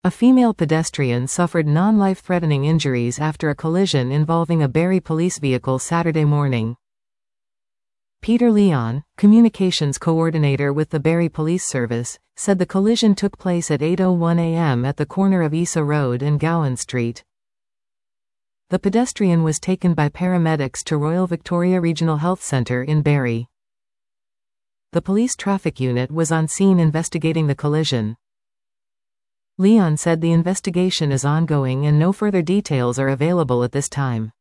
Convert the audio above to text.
A female pedestrian suffered non-life-threatening injuries after a collision involving a Barrie police vehicle Saturday morning. Peter Leon, communications coordinator with the Barrie Police Service, said the collision took place at 8:01 a.m. at the corner of Isa Road and Gowan Street. The pedestrian was taken by paramedics to Royal Victoria Regional Health Centre in Barrie. The police traffic unit was on scene investigating the collision. Leon said the investigation is ongoing and no further details are available at this time.